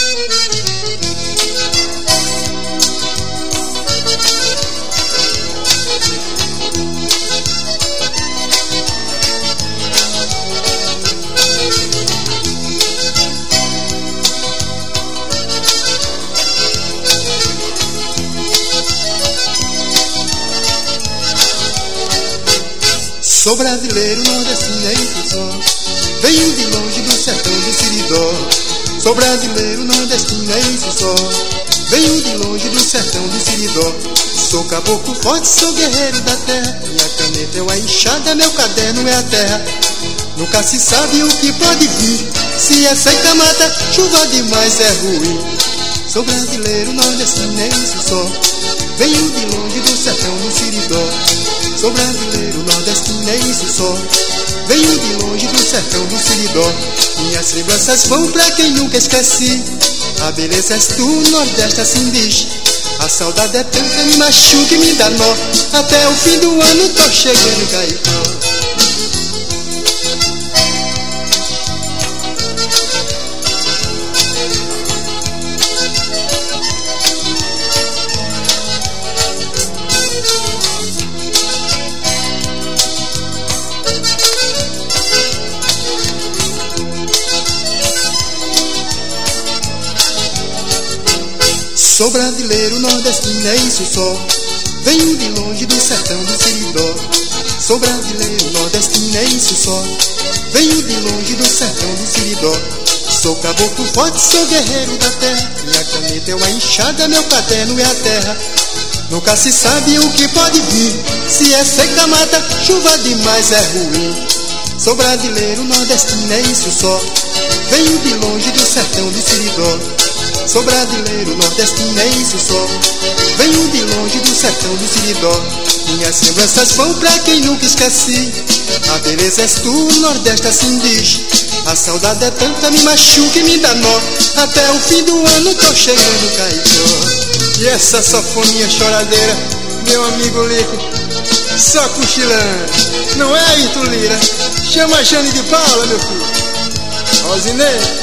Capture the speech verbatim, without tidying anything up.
Sou brasileiro, nordestino, é isso só. Venho de longe do sertão do Siridó. Sou brasileiro, nordestino, é isso só. Venho de longe do sertão do Siridó. Sou caboclo forte, sou guerreiro da terra. Minha caneta é a enxada, meu caderno é a terra. Nunca se sabe o que pode vir. Se é seca mata, chuva demais é ruim. Sou brasileiro, nordestino, é isso só. Venho de longe do sertão do Siridó. Sou brasileiro, nordestino, é isso só. Venho de longe do sertão do Siridó. Minhas lembranças vão pra quem nunca esqueci. A beleza és tu, nordeste assim diz. A saudade é tanta, me machuca e me dá nó. Até o fim do ano tô chegando, Caicó. Sou brasileiro, nordestino, é isso só. Venho de longe do sertão do Siridó. Sou brasileiro, nordestino, é isso só. Venho de longe do sertão do Siridó. Sou caboclo forte, sou guerreiro da terra. Minha caneta é uma enxada, meu caderno é a terra. Nunca se sabe o que pode vir. Se é seca mata, chuva demais é ruim. Sou brasileiro, nordestino, é isso só. Venho de longe do sertão do Siridó. Sou brasileiro, nordestino, é isso só. Venho de longe do sertão do Siridó. Minhas lembranças vão pra quem nunca esqueci. A beleza és tu, nordeste assim diz. A saudade é tanta, me machuca e me dá nó. Até o fim do ano tô chegando, Caicó. E essa safoninha choradeira, meu amigo Lico, só cochilando. Não é, Ayrton Lira? Chama a Jane de Paula, meu filho. Rosinei.